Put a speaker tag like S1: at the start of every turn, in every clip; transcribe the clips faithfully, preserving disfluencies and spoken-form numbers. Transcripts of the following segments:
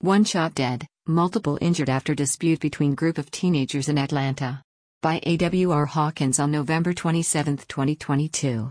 S1: One shot dead, multiple injured after dispute between group of teenagers in Atlanta. By A W R Hawkins on November twenty-seventh, twenty twenty-two.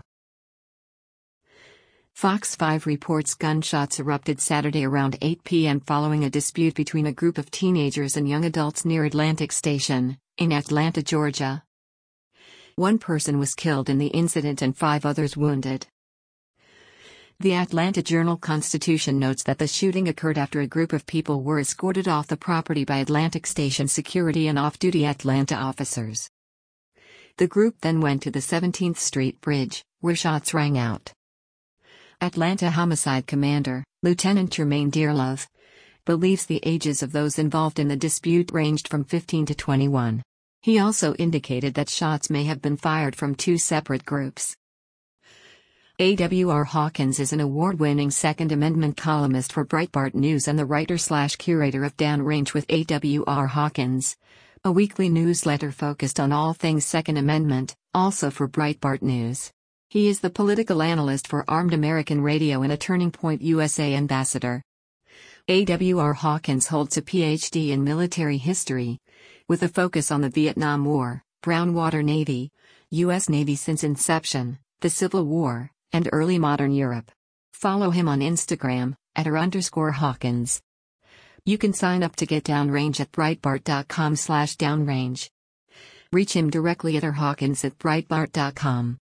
S1: Fox five reports gunshots erupted Saturday around eight p m following a dispute between a group of teenagers and young adults near Atlantic Station, in Atlanta, Georgia. One person was killed in the incident and five others wounded. The Atlanta Journal-Constitution notes that the shooting occurred after a group of people were escorted off the property by Atlantic Station security and off-duty Atlanta officers. The group then went to the seventeenth Street Bridge, where shots rang out. Atlanta Homicide Commander, Lieutenant Jermaine Dearlove, believes the ages of those involved in the dispute ranged from fifteen to twenty-one. He also indicated that shots may have been fired from two separate groups. A W R Hawkins is an award-winning Second Amendment columnist for Breitbart News and the writer-slash-curator of Downrange with A W R Hawkins, a weekly newsletter focused on all things Second Amendment, also for Breitbart News. He is the political analyst for Armed American Radio and a Turning Point U S A ambassador. A W R Hawkins holds a P H D in military history, with a focus on the Vietnam War, Brown Water Navy, U S Navy since inception, the Civil War, and early modern Europe. Follow him on Instagram, at r underscore Hawkins. You can sign up to get Downrange at breitbart dot com slash downrange. Reach him directly at r hawkins at breitbart dot com.